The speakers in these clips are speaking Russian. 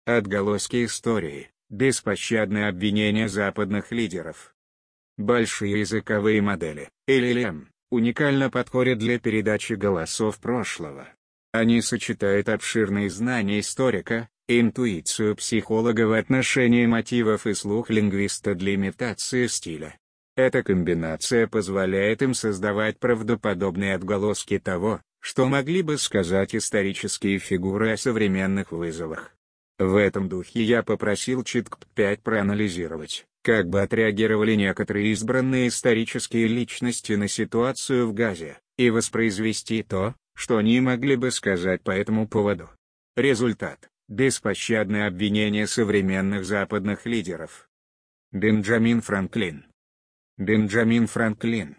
Отголоски истории, беспощадные обвинения западных лидеров. Большие языковые модели, LLM, уникально подходят для передачи голосов прошлого. Они сочетают обширные знания историка, интуицию психолога в отношении мотивов и слух лингвиста для имитации стиля. Эта комбинация позволяет им создавать правдоподобные отголоски того, что могли бы сказать исторические фигуры о современных вызовах. В этом духе я попросил Читкт-5 проанализировать, как бы отреагировали некоторые избранные исторические личности на ситуацию в Газе, и воспроизвести то, что они могли бы сказать по этому поводу. Результат – беспощадное обвинение современных западных лидеров. Бенджамин Франклин. Бенджамин Франклин,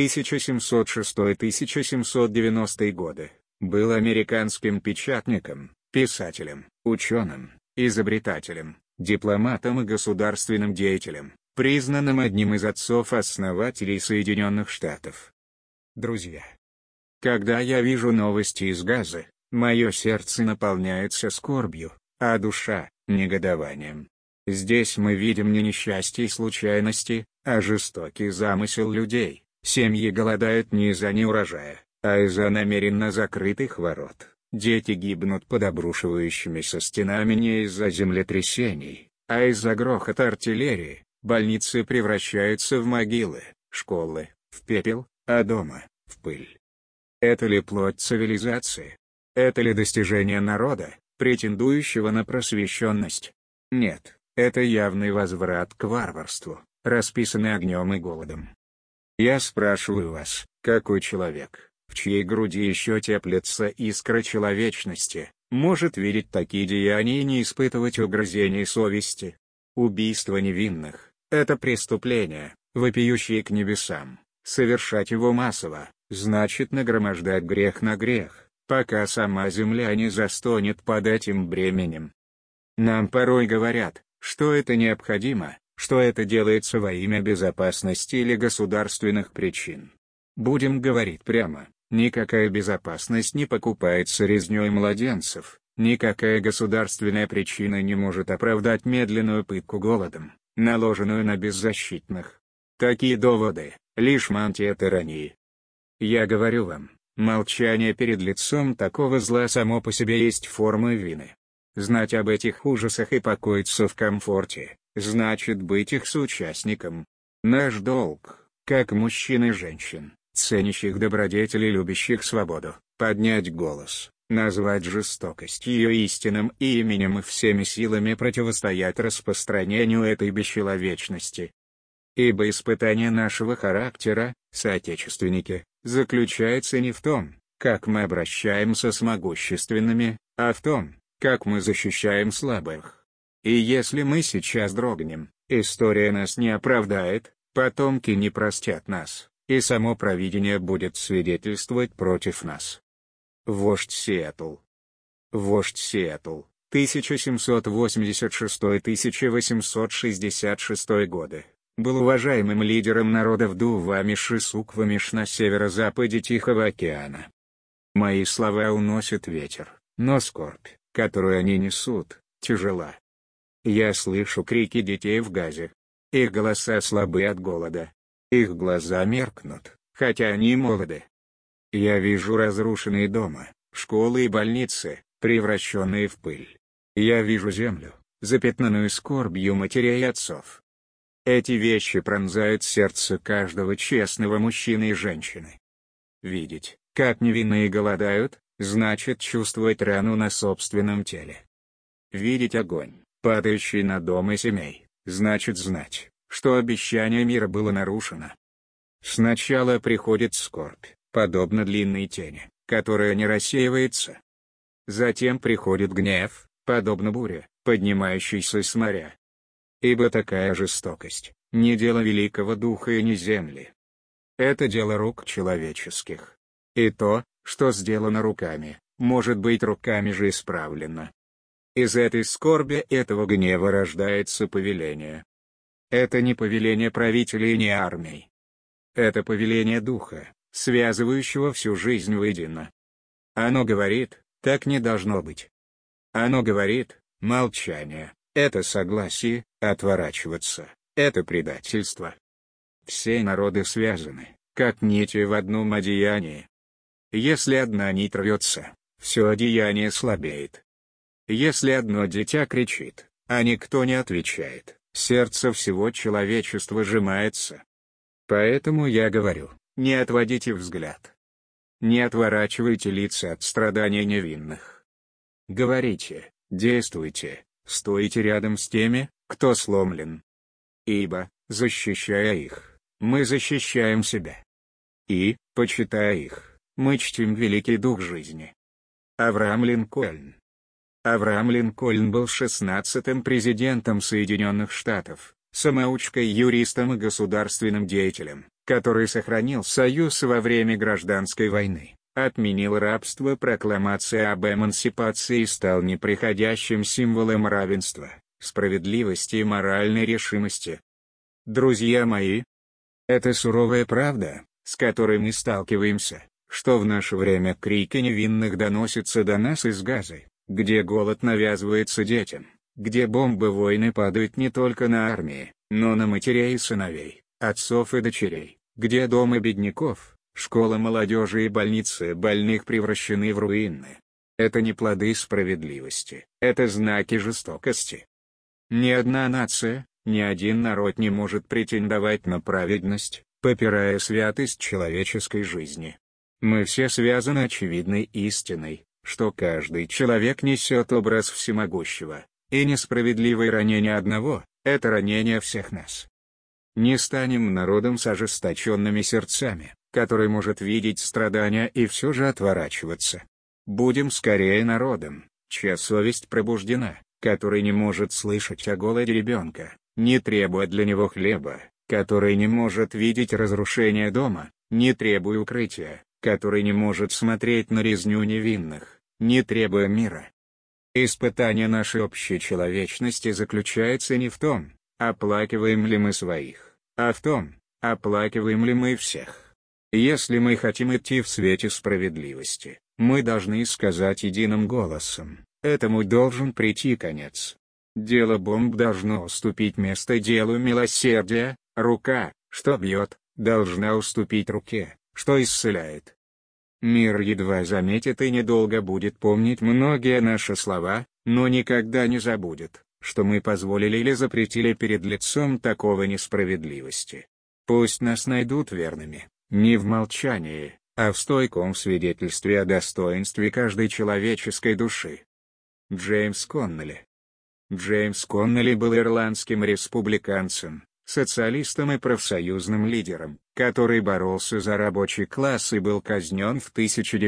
1706-1790 годы, был американским печатником, писателем, ученым, изобретателем, дипломатом и государственным деятелем, признанным одним из отцов-основателей Соединенных Штатов. Друзья, когда я вижу новости из Газы, мое сердце наполняется скорбью, а душа – негодованием. Здесь мы видим не несчастье и случайности, а жестокий замысел людей. Семьи голодают не из-за неурожая, а из-за намеренно закрытых ворот. Дети гибнут под обрушивающимися стенами не из-за землетрясений, а из-за грохота артиллерии. Больницы превращаются в могилы, школы – в пепел, а дома – в пыль. Это ли плоть цивилизации? Это ли достижение народа, претендующего на просвещенность? Нет, это явный возврат к варварству, расписанный огнем и голодом. Я спрашиваю вас, какой человек, в чьей груди еще теплится искра человечности, может видеть такие деяния и не испытывать угрызений совести? Убийство невинных – это преступление, вопиющее к небесам. Совершать его массово – значит нагромождать грех на грех, пока сама земля не застонет под этим бременем. Нам порой говорят, что это необходимо, что это делается во имя безопасности или государственных причин. Будем говорить прямо, никакая безопасность не покупается резнёй младенцев, никакая государственная причина не может оправдать медленную пытку голодом, наложенную на беззащитных. Такие доводы – лишь мантия тирании. Я говорю вам, молчание перед лицом такого зла само по себе есть форма вины. Знать об этих ужасах и покоиться в комфорте – значит быть их соучастником. Наш долг, как мужчин и женщин, ценящих добродетели и любящих свободу, поднять голос, назвать жестокость ее истинным именем и всеми силами противостоять распространению этой бесчеловечности. Ибо испытание нашего характера, соотечественники, заключается не в том, как мы обращаемся с могущественными, а в том, как мы защищаем слабых. И если мы сейчас дрогнем, история нас не оправдает, потомки не простят нас, и само провидение будет свидетельствовать против нас. Вождь Сиэтл. Вождь Сиэтл, 1786-1866 годы, был уважаемым лидером народов Дувамиш-и-Суквамиш на северо-западе Тихого океана. Мои слова уносит ветер, но скорбь, которую они несут, тяжела. Я слышу крики детей в Газе. Их голоса слабы от голода. Их глаза меркнут, хотя они молоды. Я вижу разрушенные дома, школы и больницы, превращенные в пыль. Я вижу землю, запятнанную скорбью матерей и отцов. Эти вещи пронзают сердце каждого честного мужчины и женщины. Видеть, как невинные голодают, значит чувствовать рану на собственном теле. Видеть огонь, падающий на дом и семей, значит знать, что обещание мира было нарушено. Сначала приходит скорбь, подобно длинной тени, которая не рассеивается. Затем приходит гнев, подобно буре, поднимающейся с моря. Ибо такая жестокость – не дело великого духа и не земли. Это дело рук человеческих. И то, что сделано руками, может быть руками же исправлено. Из этой скорби, этого гнева рождается повеление. Это не повеление правителей и не армий. Это повеление духа, связывающего всю жизнь воедино. Оно говорит, так не должно быть. Оно говорит, Молчание — это согласие, отворачиваться — это предательство. Все народы связаны, как нити в одном одеянии. Если одна нить рвется, все одеяние слабеет. Если одно дитя кричит, а никто не отвечает, сердце всего человечества сжимается. Поэтому я говорю, не отводите взгляд. Не отворачивайте лица от страданий невинных. Говорите, действуйте, стойте рядом с теми, кто сломлен. Ибо, защищая их, мы защищаем себя. И, почитая их, мы чтим великий дух жизни. Авраам Линкольн. Авраам Линкольн был 16-м президентом Соединенных Штатов, самоучкой, юристом и государственным деятелем, который сохранил Союз во время Гражданской войны, отменил рабство, прокламация об эмансипации и стал неприходящим символом равенства, справедливости и моральной решимости. Друзья мои, это суровая правда, с которой мы сталкиваемся, что в наше время крики невинных доносятся до нас из Газы, где голод навязывается детям, где бомбы войны падают не только на армии, но на матерей и сыновей, отцов и дочерей, где дома бедняков, школа молодежи и больницы больных превращены в руины. Это не плоды справедливости, это знаки жестокости. Ни одна нация, ни один народ не может претендовать на праведность, попирая святость человеческой жизни. Мы все связаны очевидной истиной, что каждый человек несет образ всемогущего, и несправедливое ранение одного — это ранение всех нас. Не станем народом с ожесточенными сердцами, который может видеть страдания и все же отворачиваться. Будем скорее народом, чья совесть пробуждена, который не может слышать о голоде ребенка, не требуя для него хлеба, который не может видеть разрушение дома, не требуя укрытия, который не может смотреть на резню невинных, не требуя мира. Испытание нашей общей человечности заключается не в том, оплакиваем ли мы своих, а в том, оплакиваем ли мы всех. Если мы хотим идти в свете справедливости, мы должны сказать единым голосом, этому должен прийти конец. Дело бомб должно уступить место делу милосердия, рука, что бьет, должна уступить руке, что исцеляет. Мир едва заметит и недолго будет помнить многие наши слова, но никогда не забудет, что мы позволили или запретили перед лицом такого несправедливости. Пусть нас найдут верными, не в молчании, а в стойком свидетельстве о достоинстве каждой человеческой души. Джеймс Коннелли. Джеймс Коннелли был ирландским республиканцем, социалистом и профсоюзным лидером, который боролся за рабочий класс и был казнен в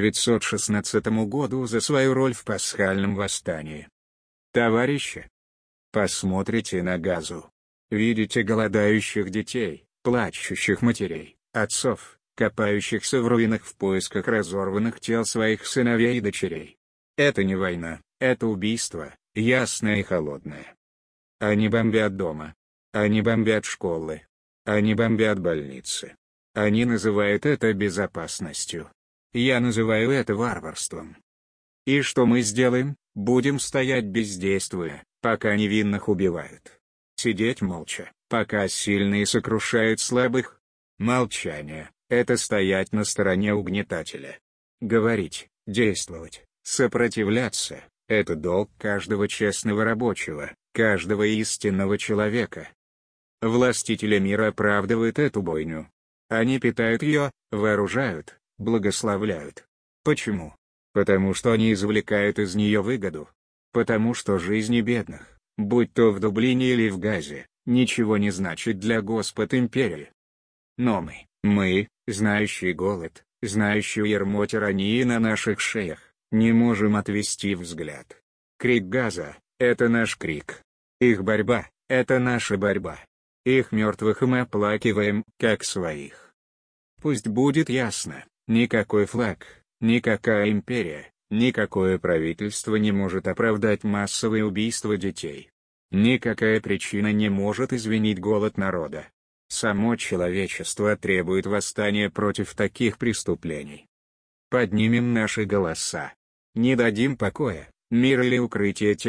1916 году за свою роль в пасхальном восстании. Товарищи, посмотрите на Газу. Видите голодающих детей, плачущих матерей, отцов, копающихся в руинах в поисках разорванных тел своих сыновей и дочерей. Это не война, это убийство, ясное и холодное. Они бомбят дома. Они бомбят школы. Они бомбят больницы. Они называют это безопасностью. Я называю это варварством. И что мы сделаем? Будем стоять бездействуя, пока невинных убивают. Сидеть молча, пока сильные сокрушают слабых? Молчание — это стоять на стороне угнетателя. Говорить, действовать, сопротивляться — это долг каждого честного рабочего, каждого истинного человека. Властители мира оправдывают эту бойню. Они питают ее, вооружают, благословляют. Почему? Потому что они извлекают из нее выгоду. Потому что жизни бедных, будь то в Дублине или в Газе, ничего не значит для господ империи. Но мы, знающие голод, знающие ярмо тирании на наших шеях, не можем отвести взгляд. Крик Газа — это наш крик. Их борьба — это наша борьба. Их мертвых мы оплакиваем, как своих. Пусть будет ясно, никакой флаг, никакая империя, никакое правительство не может оправдать массовые убийства детей. Никакая причина не может извинить голод народа. Само человечество требует восстания против таких преступлений. Поднимем наши голоса. Не дадим покоя, мира или укрытия тем,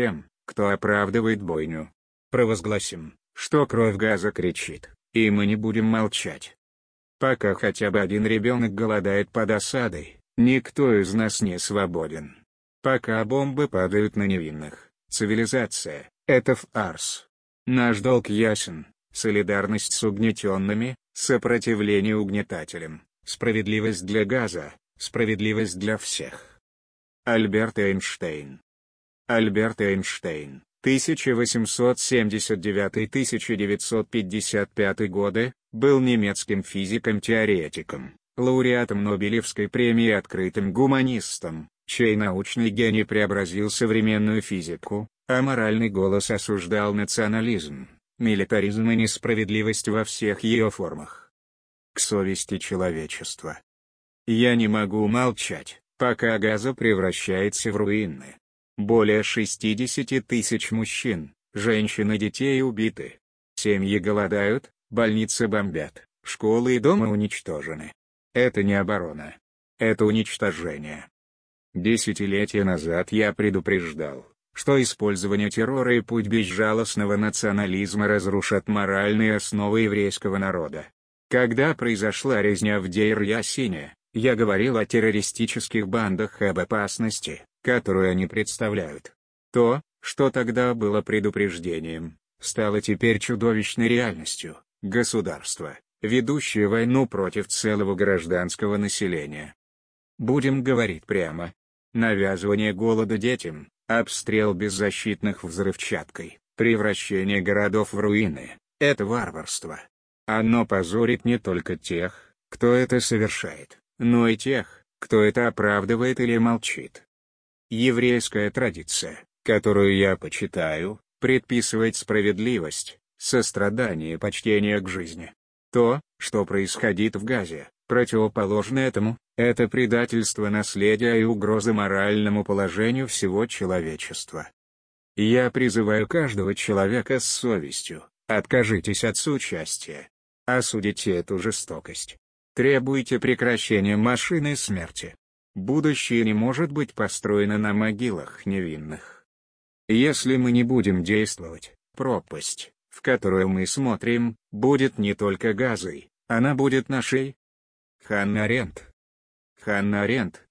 кто оправдывает бойню. Провозгласим, что кровь Газа кричит, и мы не будем молчать. Пока хотя бы один ребенок голодает под осадой, никто из нас не свободен. Пока бомбы падают на невинных, цивилизация — это фарс. Наш долг ясен: солидарность с угнетенными, сопротивление угнетателям, справедливость для Газа, справедливость для всех. Альберт Эйнштейн. Альберт Эйнштейн, 1879-1955 годы, был немецким физиком-теоретиком, лауреатом Нобелевской премии и открытым гуманистом, чей научный гений преобразил современную физику, а моральный голос осуждал национализм, милитаризм и несправедливость во всех ее формах. К совести человечества. Я не могу молчать, пока Газа превращается в руины. Более 60 тысяч мужчин, женщин и детей убиты. Семьи голодают, больницы бомбят, школы и дома уничтожены. Это не оборона. Это уничтожение. Десятилетия назад я предупреждал, что использование террора и путь безжалостного национализма разрушат моральные основы еврейского народа. Когда произошла резня в Дейр-Ясине, я говорил о террористических бандах и об опасности, которую они представляют. То, что тогда было предупреждением, стало теперь чудовищной реальностью. Государство, ведущее войну против целого гражданского населения. Будем говорить прямо. Навязывание голода детям, обстрел беззащитных взрывчаткой, превращение городов в руины — это варварство. Оно позорит не только тех, кто это совершает, но и тех, кто это оправдывает или молчит. Еврейская традиция, которую я почитаю, предписывает справедливость, сострадание и почтение к жизни. То, что происходит в Газе, противоположно этому, это предательство наследия и угроза моральному положению всего человечества. Я призываю каждого человека с совестью: откажитесь от соучастия. Осудите эту жестокость. Требуйте прекращения машины смерти. Будущее не может быть построено на могилах невинных. Если мы не будем действовать, пропасть, в которую мы смотрим, будет не только Газой, она будет нашей. Ханна Аренд. Ханна Аренд,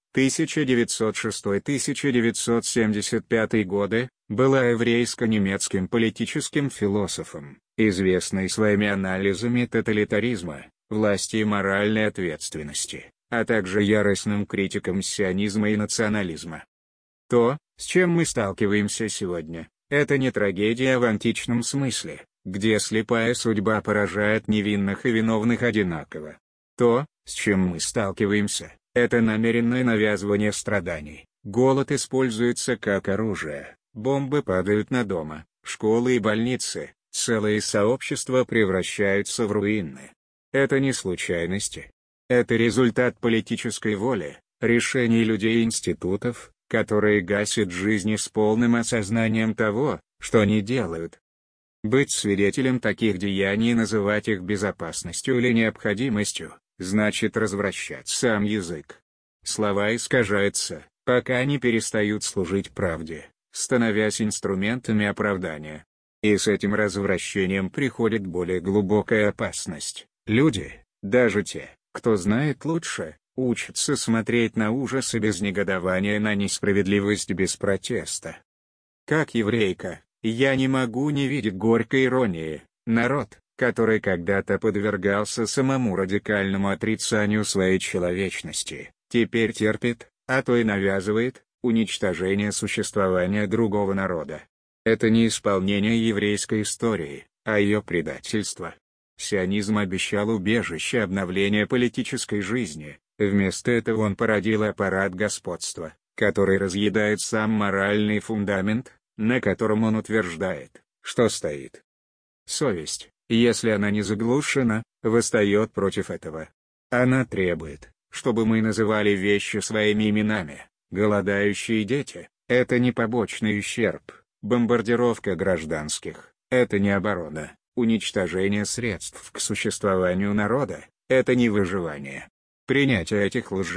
1906-1975 годы, была еврейско-немецким политическим философом, известной своими анализами тоталитаризма, власти и моральной ответственности, а также яростным критиком сионизма и национализма. То, с чем мы сталкиваемся сегодня, это не трагедия в античном смысле, где слепая судьба поражает невинных и виновных одинаково. То, с чем мы сталкиваемся, это намеренное навязывание страданий. Голод используется как оружие, бомбы падают на дома, школы и больницы, целые сообщества превращаются в руины. Это не случайности. Это результат политической воли, решений людей и институтов, которые гасят жизни с полным осознанием того, что они делают. Быть свидетелем таких деяний и называть их безопасностью или необходимостью, значит развращать сам язык. Слова искажаются, пока они перестают служить правде, становясь инструментами оправдания. И с этим развращением приходит более глубокая опасность. Люди, даже те, кто знает лучше, учатся смотреть на ужасы без негодования, на несправедливость без протеста. Как еврейка, я не могу не видеть горькой иронии. Народ, который когда-то подвергался самому радикальному отрицанию своей человечности, теперь терпит, а то и навязывает, уничтожение существования другого народа. Это не исполнение еврейской истории, а ее предательство. Сионизм обещал убежище, обновление политической жизни, вместо этого он породил аппарат господства, который разъедает сам моральный фундамент, на котором он утверждает, что стоит. Совесть, если она не заглушена, восстает против этого. Она требует, чтобы мы называли вещи своими именами. Голодающие дети — это не побочный ущерб, бомбардировка гражданских — это не оборона, уничтожение средств к существованию народа — это не выживание. Принятие этих лжей,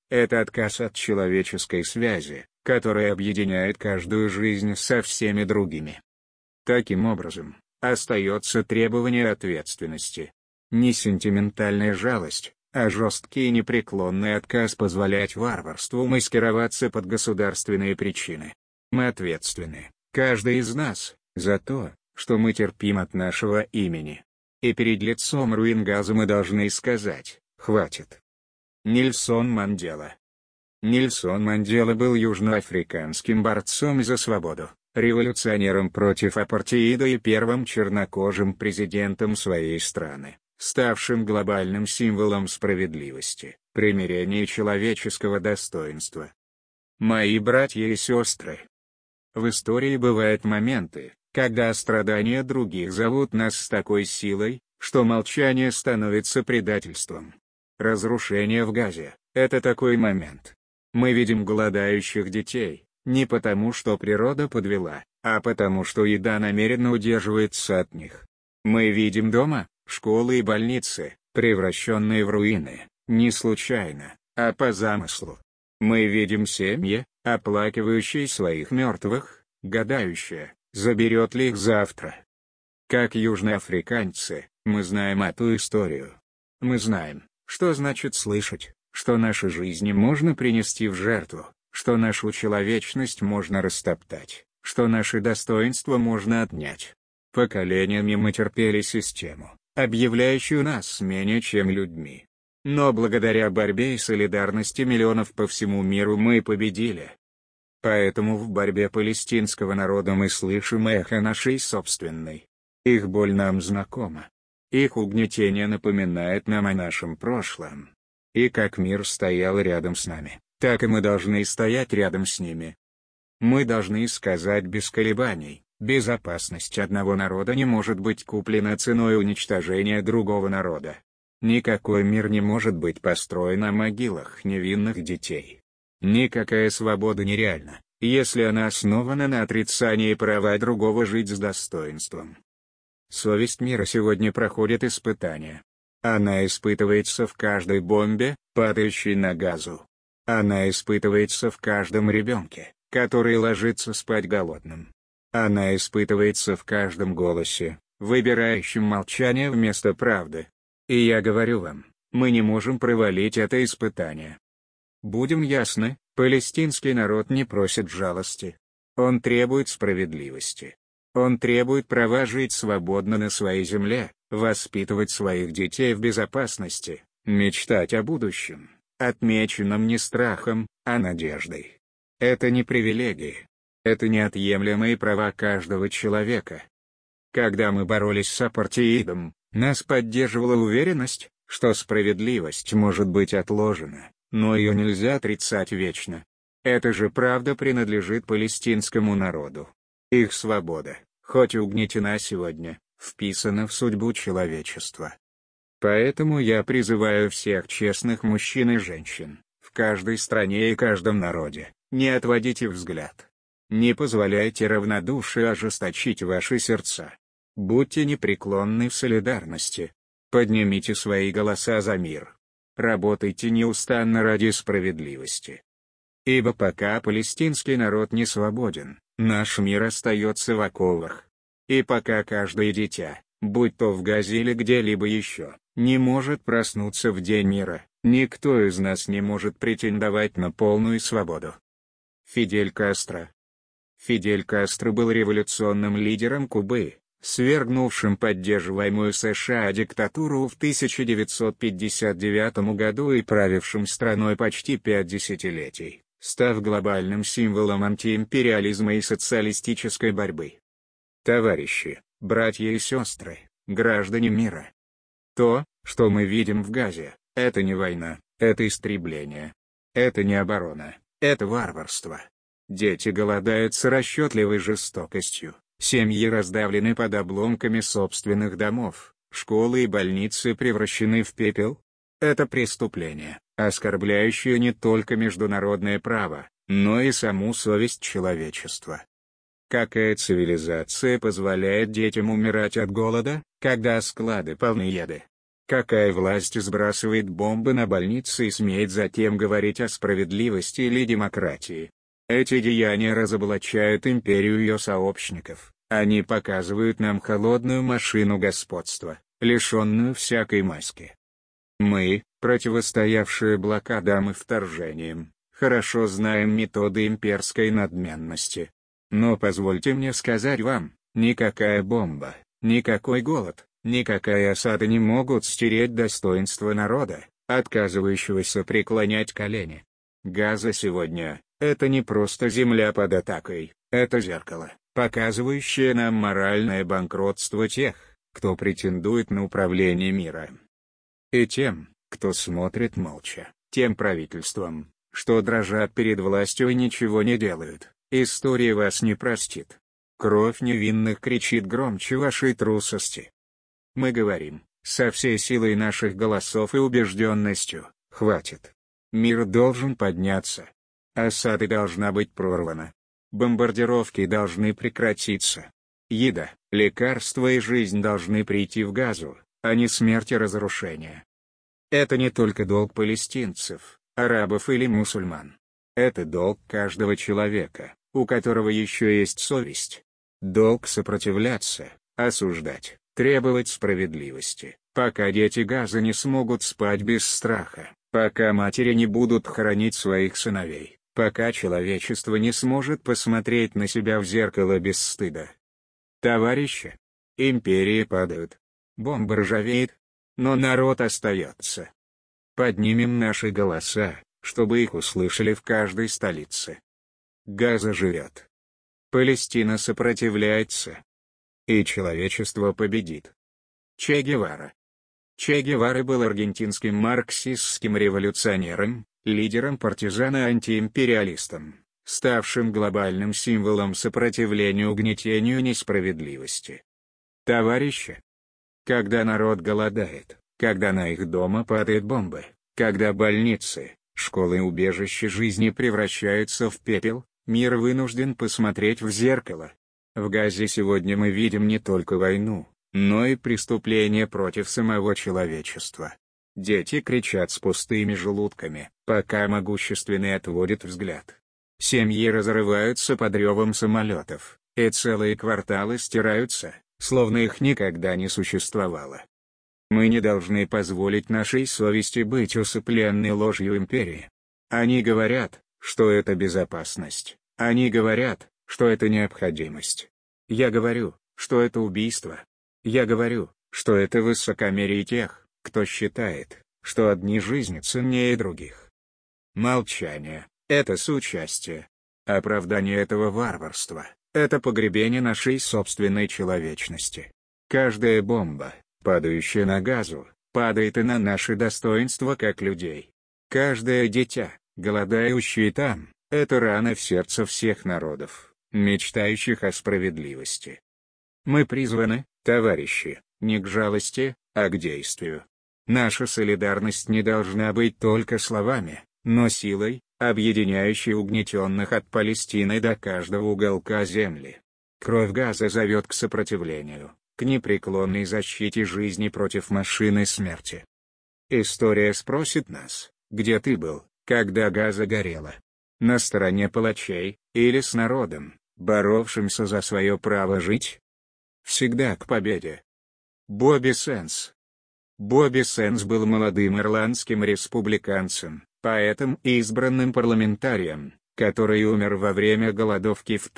Это отказ от человеческой связи, которая объединяет каждую жизнь со всеми другими. Таким образом, остается требование ответственности. Не сентиментальная жалость, а жесткий и непреклонный отказ позволять варварству маскироваться под государственные причины. Мы ответственны, каждый из нас, за то, что мы терпим от нашего имени. И перед лицом руин Газа мы должны сказать: хватит. Нельсон Мандела. Нельсон Мандела был южноафриканским борцом за свободу, революционером против апартеида и первым чернокожим президентом своей страны, ставшим глобальным символом справедливости, примирения и человеческого достоинства. Мои братья и сестры. В истории бывают моменты, когда страдания других зовут нас с такой силой, что молчание становится предательством. Разрушение в Газе – это такой момент. Мы видим голодающих детей, не потому что природа подвела, а потому что еда намеренно удерживается от них. Мы видим дома, школы и больницы, превращенные в руины, не случайно, а по замыслу. Мы видим семьи, оплакивающие своих мертвых, гадающие, заберет ли их завтра. Как южноафриканцы, мы знаем эту историю. Мы знаем, что значит слышать, что наши жизни можно принести в жертву, что нашу человечность можно растоптать, что наше достоинство можно отнять. Поколениями мы терпели систему, объявляющую нас менее чем людьми. Но благодаря борьбе и солидарности миллионов по всему миру мы победили. Поэтому в борьбе палестинского народа мы слышим эхо нашей собственной. Их боль нам знакома. Их угнетение напоминает нам о нашем прошлом. И как мир стоял рядом с нами, так и мы должны стоять рядом с ними. Мы должны сказать без колебаний: безопасность одного народа не может быть куплена ценой уничтожения другого народа. Никакой мир не может быть построен на могилах невинных детей. Никакая свобода нереальна, если она основана на отрицании права другого жить с достоинством. Совесть мира сегодня проходит испытания. Она испытывается в каждой бомбе, падающей на Газу. Она испытывается в каждом ребенке, который ложится спать голодным. Она испытывается в каждом голосе, выбирающем молчание вместо правды. И я говорю вам, мы не можем провалить это испытание. Будем ясны, палестинский народ не просит жалости. Он требует справедливости. Он требует права жить свободно на своей земле, воспитывать своих детей в безопасности, мечтать о будущем, отмеченном не страхом, а надеждой. Это не привилегии. Это неотъемлемые права каждого человека. Когда мы боролись с апартеидом, нас поддерживала уверенность, что справедливость может быть отложена, но ее нельзя отрицать вечно. Эта же правда принадлежит палестинскому народу. Их свобода, хоть и угнетена сегодня, вписана в судьбу человечества. Поэтому я призываю всех честных мужчин и женщин, в каждой стране и каждом народе, не отводите взгляд. Не позволяйте равнодушию ожесточить ваши сердца. Будьте непреклонны в солидарности. Поднимите свои голоса за мир. Работайте неустанно ради справедливости. Ибо пока палестинский народ не свободен, наш мир остается в оковах. И пока каждое дитя, будь то в Газе или где-либо еще, не может проснуться в день мира, никто из нас не может претендовать на полную свободу. Фидель Кастро. Фидель Кастро был революционным лидером Кубы, свергнувшим поддерживаемую США диктатуру в 1959 году и правившим страной почти 5 десятилетий, став глобальным символом антиимпериализма и социалистической борьбы. Товарищи, братья и сестры, граждане мира. То, что мы видим в Газе, это не война, это истребление. Это не оборона, это варварство. Дети голодают с расчетливой жестокостью. Семьи раздавлены под обломками собственных домов, школы и больницы превращены в пепел. Это преступление, оскорбляющее не только международное право, но и саму совесть человечества. Какая цивилизация позволяет детям умирать от голода, когда склады полны еды? Какая власть сбрасывает бомбы на больницы и смеет затем говорить о справедливости или демократии? Эти деяния разоблачают империю ее сообщников. Они показывают нам холодную машину господства, лишенную всякой маски. Мы, противостоявшие блокадам и вторжениям, хорошо знаем методы имперской надменности. Но позвольте мне сказать вам, никакая бомба, никакой голод, никакая осада не могут стереть достоинство народа, отказывающегося преклонять колени. Газа сегодня — это не просто земля под атакой, это зеркало, показывающее нам моральное банкротство тех, кто претендует на управление миром. И тем, кто смотрит молча, тем правительствам, что дрожат перед властью и ничего не делают, история вас не простит. Кровь невинных кричит громче вашей трусости. Мы говорим, со всей силой наших голосов и убежденностью, хватит. Мир должен подняться. Осада должна быть прорвана. Бомбардировки должны прекратиться. Еда, лекарства и жизнь должны прийти в Газу, а не смерть и разрушение. Это не только долг палестинцев, арабов или мусульман. Это долг каждого человека, у которого еще есть совесть. Долг сопротивляться, осуждать, требовать справедливости, пока дети Газа не смогут спать без страха, пока матери не будут хоронить своих сыновей, пока человечество не сможет посмотреть на себя в зеркало без стыда. Товарищи, империи падают, бомба ржавеет, но народ остается. Поднимем наши голоса, чтобы их услышали в каждой столице. Газа живет. Палестина сопротивляется. И человечество победит. Че Гевара. Че Гевара был аргентинским марксистским революционером, лидером партизан и антиимпериалистом, ставшим глобальным символом сопротивления угнетению и несправедливости. Товарищи, когда народ голодает, когда на их дома падают бомбы, когда больницы, школы и убежища жизни превращаются в пепел, мир вынужден посмотреть в зеркало. В Газе сегодня мы видим не только войну, но и преступления против самого человечества. Дети кричат с пустыми желудками, пока могущественные отводят взгляд. Семьи разрываются под ревом самолетов, и целые кварталы стираются, словно их никогда не существовало. Мы не должны позволить нашей совести быть усыпленной ложью империи. Они говорят, что это безопасность. Они говорят, что это необходимость. Я говорю, что это убийство. Я говорю, что это высокомерие тех, кто считает, что одни жизни ценнее других. Молчание — это соучастие. Оправдание этого варварства — это погребение нашей собственной человечности. Каждая бомба, падающая на Газу, падает и на наше достоинство как людей. Каждое дитя, голодающее там, это рана в сердце всех народов, мечтающих о справедливости. Мы призваны, товарищи, не к жалости, а к действию. Наша солидарность не должна быть только словами, но силой, объединяющей угнетенных от Палестины до каждого уголка земли. Кровь Газа зовет к сопротивлению, к непреклонной защите жизни против машины смерти. История спросит нас, где ты был, когда Газа горела? На стороне палачей, или с народом, боровшимся за свое право жить? Всегда к победе. Бобби Сенс. Бобби Сенс был молодым ирландским республиканцем, поэтом и избранным парламентарием, который умер во время голодовки в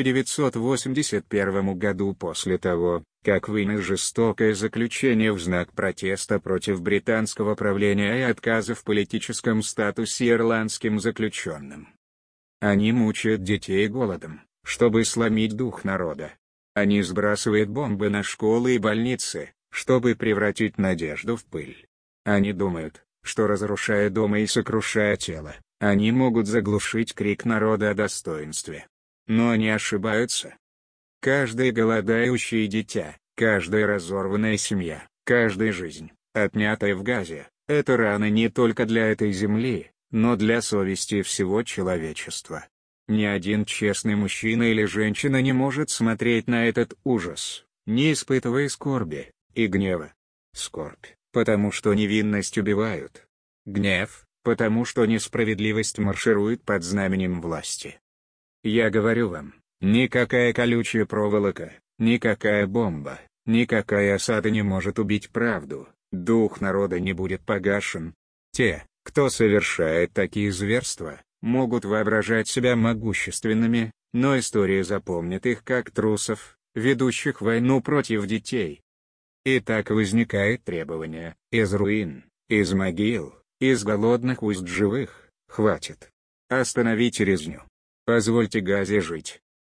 1981 году после того, как вынес жестокое заключение в знак протеста против британского правления и отказа в политическом статусе ирландским заключенным. Они мучают детей голодом, чтобы сломить дух народа. Они сбрасывают бомбы на школы и больницы, чтобы превратить надежду в пыль. Они думают, что разрушая дома и сокрушая тело, они могут заглушить крик народа о достоинстве. Но они ошибаются. Каждое голодающее дитя, каждая разорванная семья, каждая жизнь, отнятая в Газе, это рана не только для этой земли, но для совести всего человечества. Ни один честный мужчина или женщина не может смотреть на этот ужас, не испытывая скорби и гнева. Скорбь потому что невинность убивают. Гнев, потому что несправедливость марширует под знаменем власти. Я говорю вам, никакая колючая проволока, никакая бомба, никакая осада не может убить правду, дух народа не будет погашен. Те, кто совершает такие зверства, могут воображать себя могущественными, но история запомнит их как трусов, ведущих войну против детей. И так возникает требование: из руин, из могил, из голодных уст живых, хватит. Остановите резню. Позвольте Газе жить.